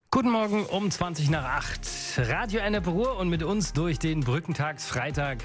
Guten Morgen um 20 nach 8. Radio Ennepe Ruhr und mit uns durch den Brückentagsfreitag.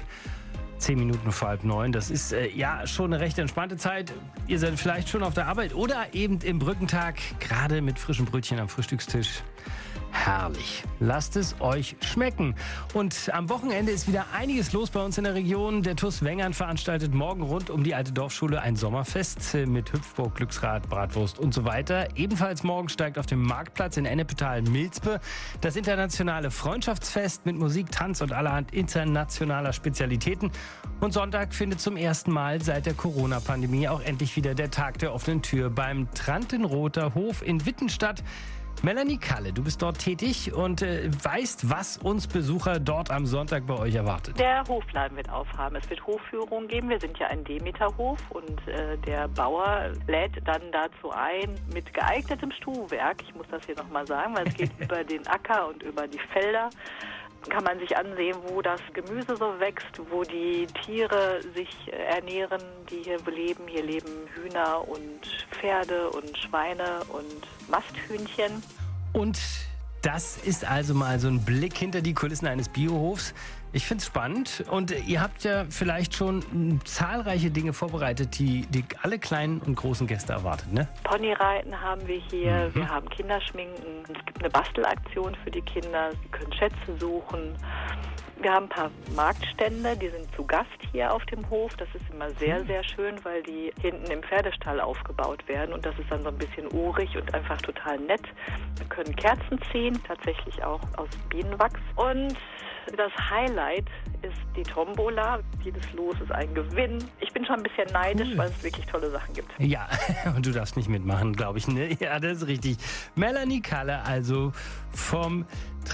10 Minuten vor halb 9. Das ist ja schon eine recht entspannte Zeit. Ihr seid vielleicht schon auf der Arbeit oder eben im Brückentag, gerade mit frischen Brötchen am Frühstückstisch. Herrlich. Lasst es euch schmecken. Und am Wochenende ist wieder einiges los bei uns in der Region. Der TuS Wengern veranstaltet morgen rund um die alte Dorfschule ein Sommerfest mit Hüpfburg, Glücksrad, Bratwurst und so weiter. Ebenfalls morgen steigt auf dem Marktplatz in Ennepetal-Milzpe das internationale Freundschaftsfest mit Musik, Tanz und allerhand internationaler Spezialitäten. Und Sonntag findet zum ersten Mal seit der Corona-Pandemie auch endlich wieder der Tag der offenen Tür beim Trantenrother Hof in Witten statt. Melanie Kalle, du bist dort tätig und weißt, was uns Besucher dort am Sonntag bei euch erwartet. Der Hofladen wird aufhaben. Es wird Hofführungen geben. Wir sind ja ein Demeterhof und der Bauer lädt dann dazu ein mit geeignetem Stuhwerk. Ich muss das hier nochmal sagen, weil es geht über den Acker und über die Felder. Kann man sich ansehen, wo das Gemüse so wächst, wo die Tiere sich ernähren, die hier leben. Hier leben Hühner und Pferde und Schweine und Masthühnchen. Und das ist also mal so ein Blick hinter die Kulissen eines Biohofs. Ich finde es spannend und ihr habt ja vielleicht schon zahlreiche Dinge vorbereitet, die alle kleinen und großen Gäste erwarten, ne? Ponyreiten haben wir hier, wir haben Kinderschminken, es gibt eine Bastelaktion für die Kinder, sie können Schätze suchen. Wir haben ein paar Marktstände, die sind zu Gast hier auf dem Hof. Das ist immer sehr, sehr schön, weil die hinten im Pferdestall aufgebaut werden und das ist dann so ein bisschen urig und einfach total nett. Wir können Kerzen ziehen, tatsächlich auch aus Bienenwachs. Und das Highlight ist die Tombola. Jedes Los ist ein Gewinn. Ich bin schon ein bisschen neidisch, weil es wirklich tolle Sachen gibt. Ja, und du darfst nicht mitmachen, glaube ich, ne? Ja, das ist richtig. Melanie Kalle, also vom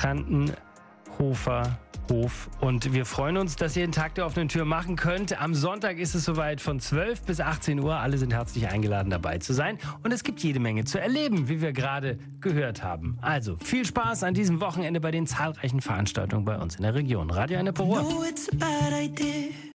Trantenhofer Hof. Und wir freuen uns, dass ihr den Tag der offenen Tür machen könnt. Am Sonntag ist es soweit von 12 bis 18 Uhr. Alle sind herzlich eingeladen, dabei zu sein. Und es gibt jede Menge zu erleben, wie wir gerade gehört haben. Also viel Spaß an diesem Wochenende bei den zahlreichen Veranstaltungen bei uns in der Region. Radio Ennepe Ruhr.